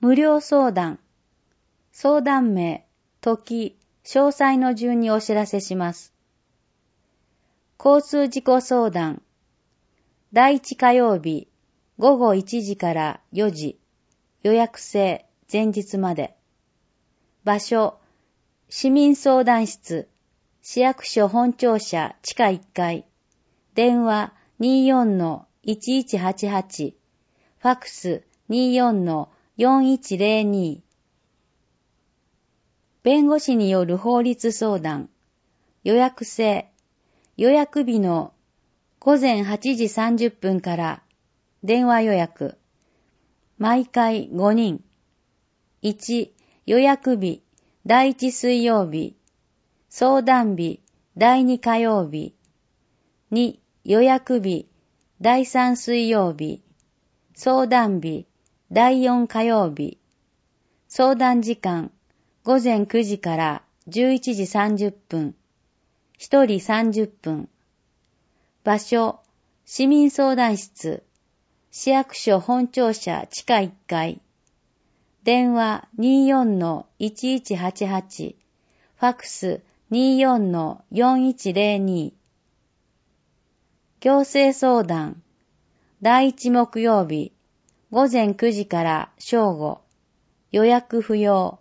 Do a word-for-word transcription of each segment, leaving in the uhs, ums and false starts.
無料相談。相談名、時、詳細の順にお知らせします。交通事故相談。第一火曜日、午後いちじからよじ、予約制、前日まで。場所、市民相談室、市役所本庁舎地下いっかい。電話 にじゅうよんのいちいちはちはち、ファックス にじゅうよんのよんいちゼロに。弁護士による法律相談。予約制。予約日の午前はちじさんじゅっぷんから電話予約。毎回ごにん。いち、予約日、だいいち水曜日。相談日、だいに火曜日。に、予約日、だいさん水曜日。相談日、だいよん火曜日。相談時間、午前くじからじゅういちじさんじゅっぷん。ひとりさんじゅっぷん。場所、市民相談室、市役所本庁舎地下いっかい。電話 にじゅうよんのいちいちはちはち、ファックス にじゅうよんのよんいちゼロに。行政相談。第一木曜日、午前くじから正午。予約不要。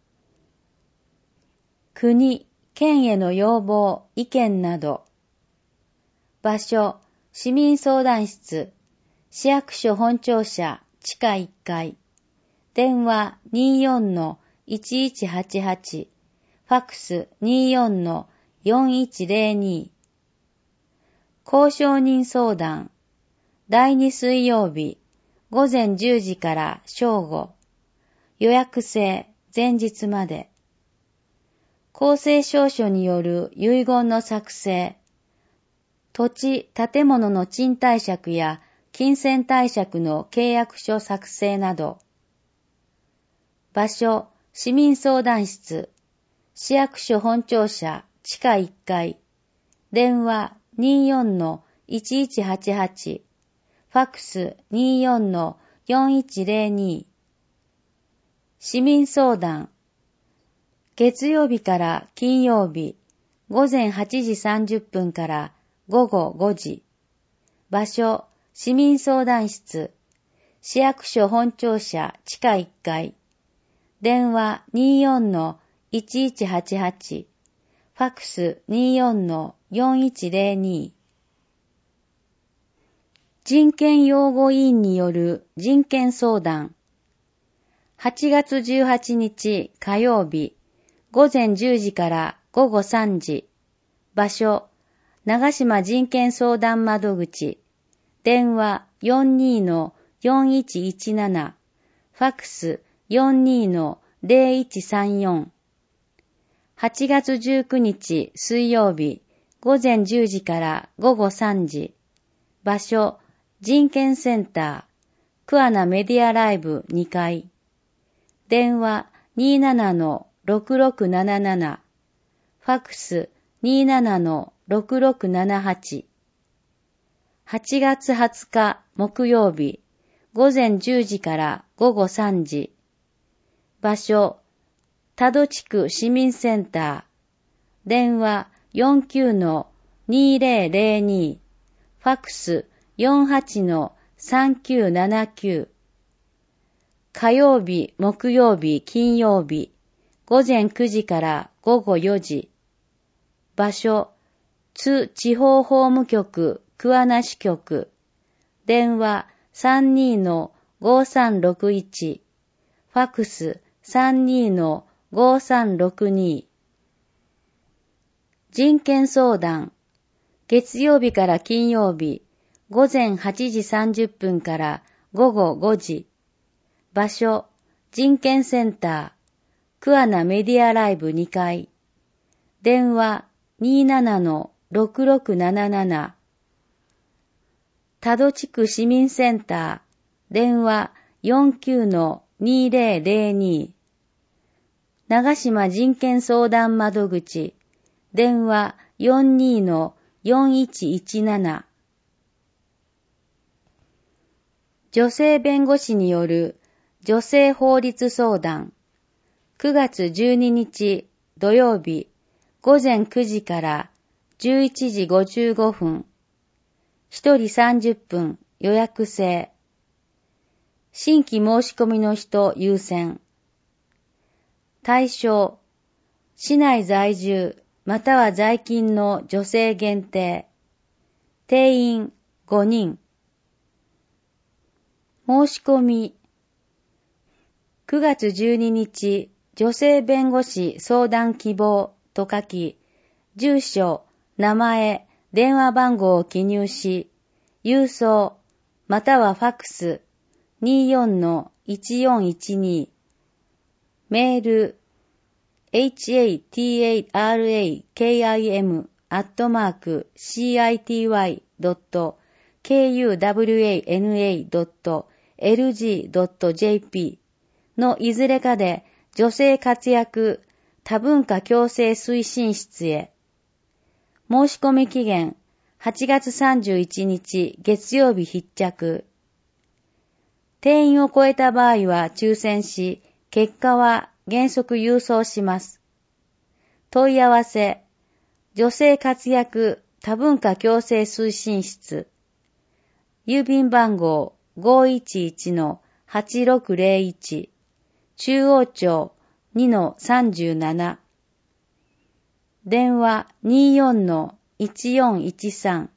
国、県への要望、意見など。場所、市民相談室、市役所本庁舎地下いっかい。電話 にじゅうよんのいちいちはちはち、ファックス にじゅうよんのよんいちゼロに。交渉人相談。第二水曜日、午前じゅうじから正午。予約制、前日まで。公正証書による遺言の作成。土地、建物の賃貸借や金銭貸借の契約書作成など。場所、市民相談室、市役所本庁舎地下いっかい。電話 にじゅうよんのいちいちはちはち、ファックス にじゅうよんのよんいちゼロに。市民相談。月曜日から金曜日、午前はちじさんじゅっぷんから午後ごじ。場所、市民相談室、市役所本庁舎地下いっかい。電話 にじゅうよんのいちいちはちはち、ファックス にじゅうよんのよんいちゼロに。人権擁護委員による人権相談。はちがつじゅうはちにち火曜日、午前じゅうじから午後さんじ。場所、長島人権相談窓口。電話 よんじゅうにのよんいちいちなな。ファックス よんじゅうにのゼロいちさんよん。はちがつじゅうくにち水曜日、午前じゅうじから午後さんじ。場所、人権センター、桑名メディアライブにかい。電話 にじゅうななのろくろくなななな。ファックス にじゅうななのろくろくななはち。はちがつはつか木曜日、午前じゅうじから午後さんじ。場所、多度地区市民センター。電話 よんきゅうのにゼロゼロに。ファックス よんはちのさんきゅうななきゅう。火曜日、木曜日、金曜日、午前くじから午後よじ。場所、津地方法務局桑名支局。電話 さんじゅうにのごさんろくいち。ファックス さんじゅうにのごさんろくに。人権相談。月曜日から金曜日、午前はちじさんじゅっぷんから午後ごじ。場所、人権センター、桑名メディアライブにかい。電話 にじゅうななのろくろくなななな。多度地区市民センター、電話 よんきゅうのにゼロゼロに。長島人権相談窓口、電話 よんじゅうにのよんいちいちなな。女性弁護士による女性法律相談。くがつじゅうににち土曜日ごぜんくじからじゅういちじごじゅうごふん。ひとりさんじゅっぷん予約制。新規申し込みの人優先。対象、市内在住または在勤の女性限定。定員ごにん。申し込み。くがつじゅうににち女性弁護士相談希望と書き、住所、名前、電話番号を記入し、郵送またはファックス にじゅうよんのいちよんいちに、メール エイチエーティーエーアールエーケーアイエム アットマーク シーアイティーワイ ドット ケーユーダブリューエーエヌエー ドット エルジー ドット ジェーピー のいずれかで女性活躍多文化共生推進室へ。申し込み期限はちがつさんじゅういちにち月曜日必着。定員を超えた場合は抽選し、結果は原則郵送します。問い合わせ、女性活躍多文化共生推進室。郵便番号 ごいちいちのはちろくゼロいち、中央町 にのさんじゅうなな。電話 にじゅうよんのいちよんいちさん。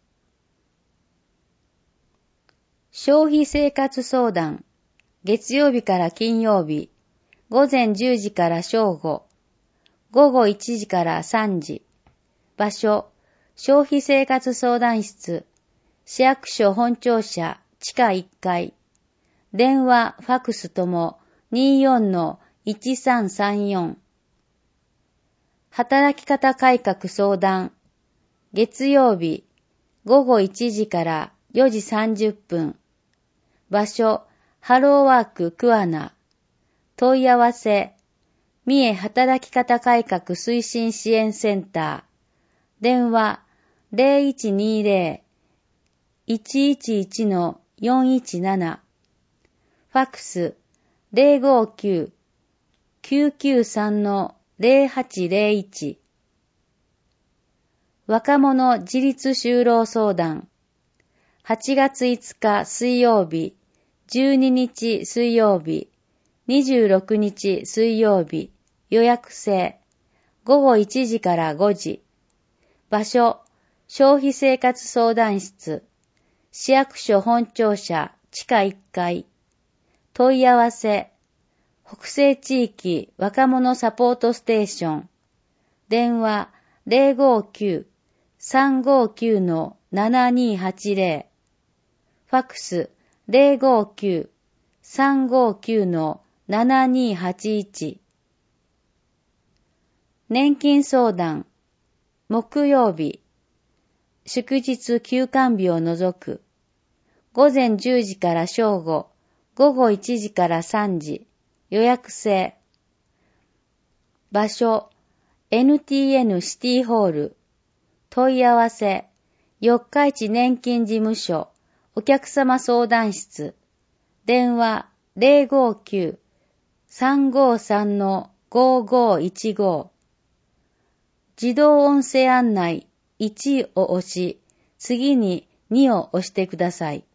消費生活相談。月曜日から金曜日、ごぜんじゅうじから正午、ごごいちじからさんじ。場所、消費生活相談室、市役所本庁舎地下いっかい。電話、ファクスともにじゅうよんのいちさんさんよん。働き方改革相談。月曜日、ごごいちじからよじさんじゅっぷん。場所、ハローワーク桑名。問い合わせ、三重働き方改革推進支援センター。電話、ゼロいちにゼロ いちいちいちのよんいちなな。ファックス、ゼロごきゅう きゅうきゅうさんのゼロはちゼロいち。若者自立就労相談。はちがついつか水曜日、じゅうににち水曜日、にじゅうろくにち水曜日、予約制。ごごいちじからごじ。場所、消費生活相談室。市役所本庁舎地下いっかい。問い合わせ、北西地域若者サポートステーション。電話 ゼロごきゅう さんごきゅうのななにはちゼロ。ファックスゼロごきゅう さんごきゅうのななにはちいち。年金相談。木曜日。祝日休館日を除く。ごぜんじゅうじから正午、ごごいちじからさんじ。予約制。場所、エヌティーエヌ シティホール。問い合わせ、四日市年金事務所、お客様相談室。電話、ゼロごきゅう さんごさんのごごいちご。自動音声案内いちを押し、次ににを押してください。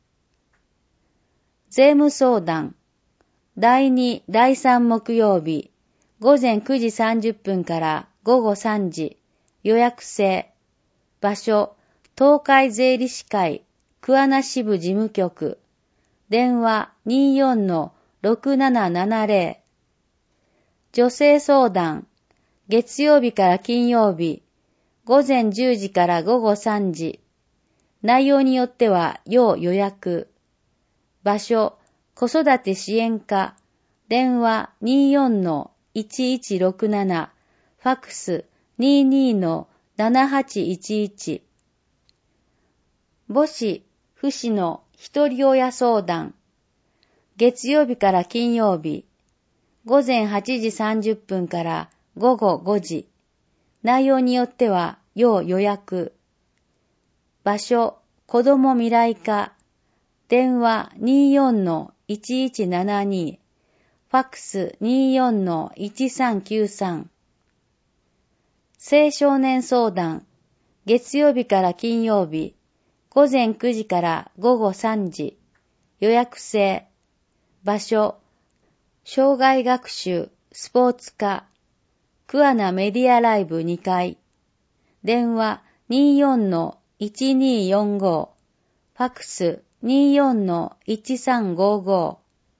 税務相談。だいに、だいさん木曜日、ごぜんくじさんじゅっぷんからごごさんじ。予約制。場所、東海税理士会、桑名支部事務局。電話 にじゅうよんのろくななななゼロ。女性相談。月曜日から金曜日、ごぜんじゅうじからごごさんじ。内容によっては要予約。場所、子育て支援課。電話 にじゅうよんのいちいちろくなな。ファックス にじゅうにのななはちいちいち。母子、父子の一人親相談。月曜日から金曜日、ごぜんはちじさんじゅっぷんからごごごじ。内容によっては要予約。場所、子ども未来課。電話 にじゅうよんのいちいちななに、ファックス にじゅうよんのいちさんきゅうさん。青少年相談、月曜日から金曜日、午前くじから午後さんじ、予約制、場所、障害学習、スポーツ科、桑名メディアライブにかい、電話 にじゅうよんのいちによんご、ファックス にじゅうよんのいちさんごご。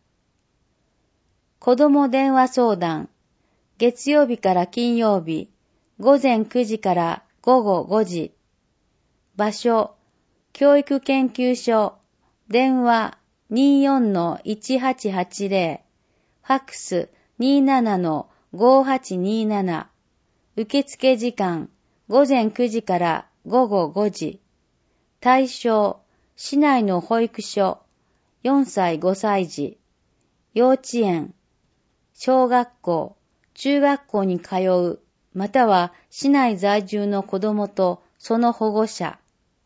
子ども電話相談、月曜日から金曜日、午前くじから午後ごじ、場所、教育研究所、電話 にじゅうよんのいちはちはちぜろ、ファックス にじゅうななのごはちにーなな、受付時間、午前くじから午後ごじ、対象、市内の保育所、よんさいごさい児、幼稚園、小学校、中学校に通う、または市内在住の子どもとその保護者、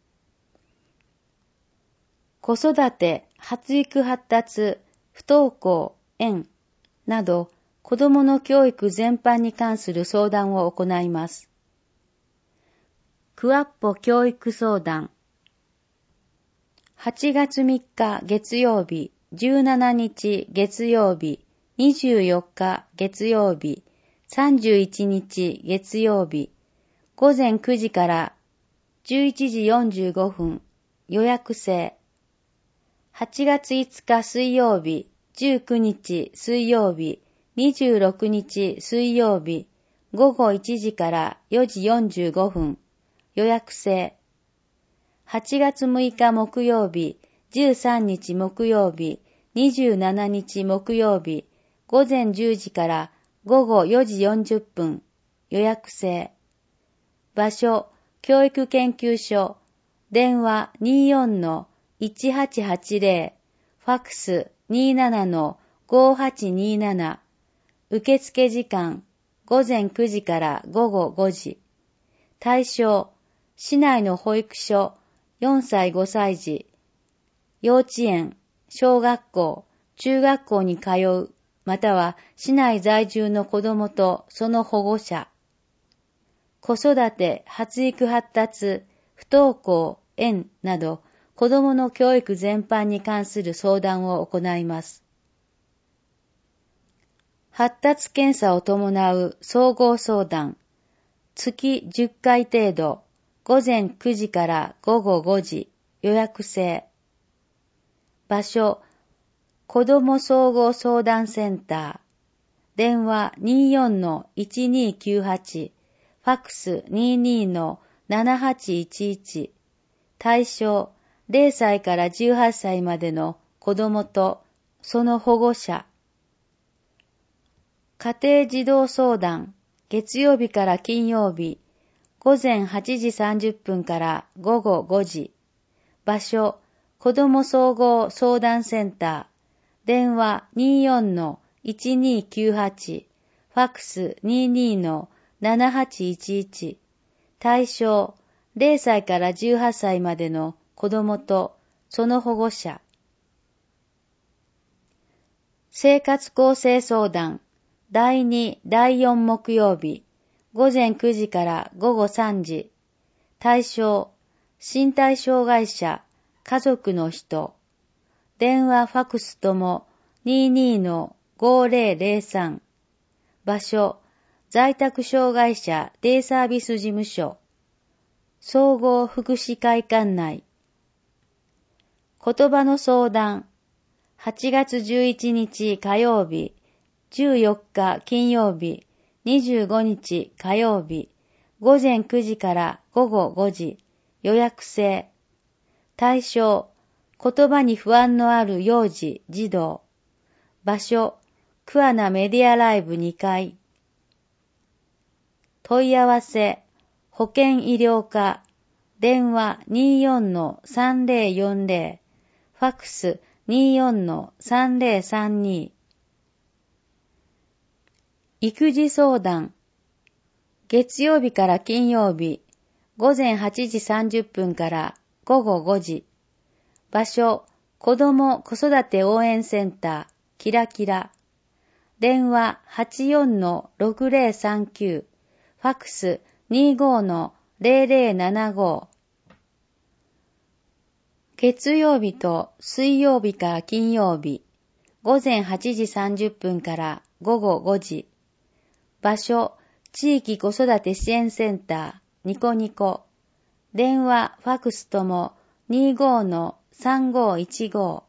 子育て、発育発達、不登校、園など子どもの教育全般に関する相談を行います。クワッポ教育相談、はちがつみっか月曜日、じゅうしちにち月曜日、にじゅうよっか月曜日、さんじゅういちにち月曜日、午前くじからじゅういちじよんじゅうごふん、予約制。はちがついつか水曜日、じゅうくにち水曜日、にじゅうろくにち水曜日、午後いちじからよじよんじゅうごふん、予約制。はちがつむいか木曜日、じゅうさんにち木曜日、にじゅうしちにち木曜日、午前じゅうじから午後よじよんじゅっぷん、予約制。場所、教育研究所、電話 にじゅうよんのいちはちはちぜろ、ファックス にじゅうななのごはちにーなな、受付時間、午前くじから午後ごじ、対象、市内の保育所、よんさいごさい児、幼稚園、小学校、中学校に通う、または市内在住の子どもとその保護者、子育て、発育発達、不登校、園など子どもの教育全般に関する相談を行います。発達検査を伴う総合相談、月じゅっかい程度、午前くじから午後ごじ、予約制。場所、子ども総合相談センター。電話 にじゅうよんのいちにきゅうはち、ファックス にじゅうにのななはちいちいち。対象、ぜろさいからじゅうはっさいまでの子どもとその保護者。家庭児童相談、月曜日から金曜日、午前はちじさんじゅっぷんから午後ごじ。場所、子ども総合相談センター。電話 にじゅうよんのいちにきゅうはち、ファックス にじゅうにのななはちいちいち。対象、ぜろさいからじゅうはっさいまでの子どもとその保護者。生活構成相談、だいに、だいよん木曜日、午前くじから午後さんじ。対象、身体障害者、家族の人。電話ファックスとも にじゅうにのごぜろぜろさん。場所、在宅障害者デイサービス事務所。総合福祉会館内。言葉の相談、はちがつじゅういちにち火曜日、じゅうよっか金曜日、にじゅうごにち火曜日、午前くじから午後ごじ、予約制。対象、言葉に不安のある幼児、児童。場所、桑名メディアライブにかい。問い合わせ、保健医療課、電話 にじゅうよんのさんぜろよんぜろ、ファックス にじゅうよんのさんぜろさんに。育児相談、月曜日から金曜日、午前はちじさんじゅっぷんから午後ごじ。場所、 子ども子育て応援センター、キラキラ。電話 はちよんのろくぜろさんきゅう、ファックス にじゅうごのぜろぜろななご。月曜日と水曜日から金曜日、午前はちじさんじゅっぷんから午後ごじ。場所、地域子育て支援センター、ニコニコ。電話、ファックスともにじゅうごのさんごいちご。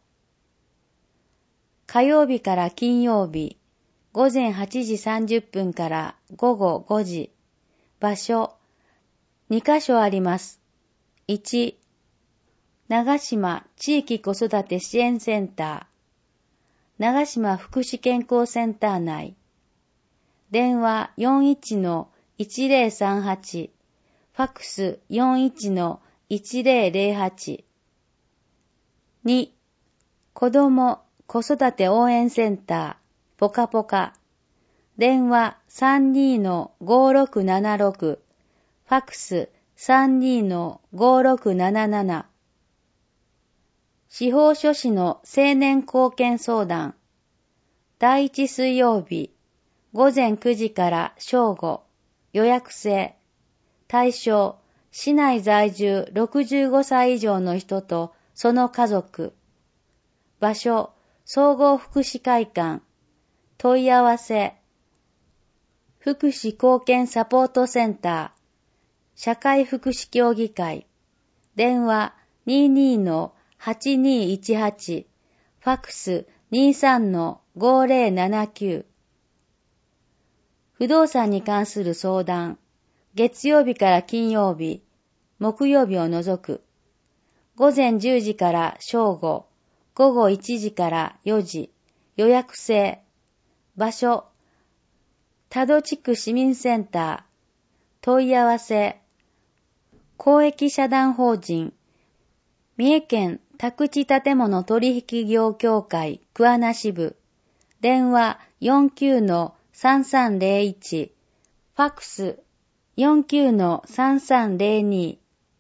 火曜日から金曜日、午前はちじさんじゅっぷんから午後ごじ。場所、にカ所あります。いち、長島地域子育て支援センター、長島福祉健康センター内。電話 よんいちのいちぜろさんはち、ファックス よんいちのいちぜろぜろはち。に、子ども子育て応援センター、ポカポカ。電話 さんにのごろくななろく、ファックス さんにのごろくなななな。司法書士の青年貢献相談。第一水曜日、午前くじから正午、予約制。対象、市内在住ろくじゅうごさい以上の人とその家族。場所、総合福祉会館。問い合わせ、福祉貢献サポートセンター、社会福祉協議会。電話 にじゅうにのはちにいちはち、ファックス にじゅうさんのごぜろななきゅう。不動産に関する相談、月曜日から金曜日、木曜日を除く。午前じゅうじから正午、午後いちじからよじ、予約制。場所、多度地区市民センター。問い合わせ、公益社団法人、三重県宅地建物取引業協会桑名支部。電話 よんきゅうのさんさんぜろいち、ファックス よんきゅうのさんさんぜろに。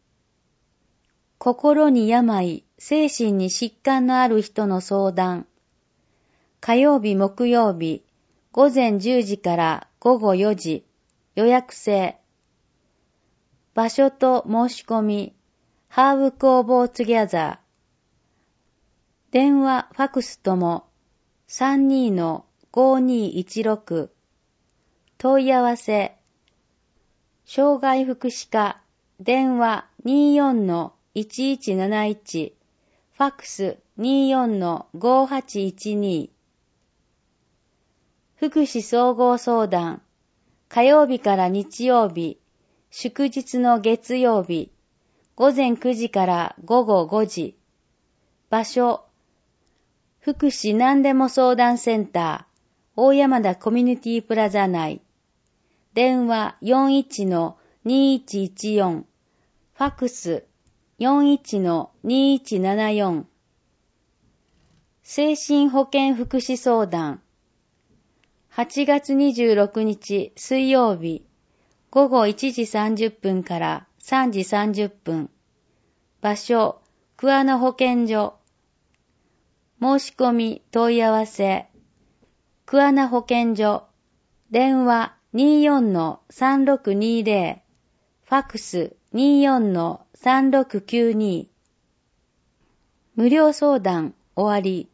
心に病、精神に疾患のある人の相談。火曜日木曜日、午前じゅうじから午後よじ、予約制。場所と申し込み、ハーブ工房ツギャザー。電話、ファックスとも さんにのごにいちろく。問い合わせ、障害福祉課、電話 にじゅうよんのいちいちなないち、ファックス にじゅうよんのごはちいちに。福祉総合相談、火曜日から日曜日、祝日の月曜日、午前くじから午後ごじ。場所、福祉何でも相談センター、大山田コミュニティプラザ内。電話 よんいちのにいちいちよん、ファックス よんいちのにいちななよん。精神保健福祉相談。はちがつにじゅうろくにち水曜日、午後いちじさんじゅっぷんからさんじさんじゅっぷん。場所、桑名保健所。申し込み問い合わせ、桑名保健所。電話 にじゅうよんのさんろくにぜろ、ファックス にじゅうよんのさんろくきゅうに。無料相談終わり。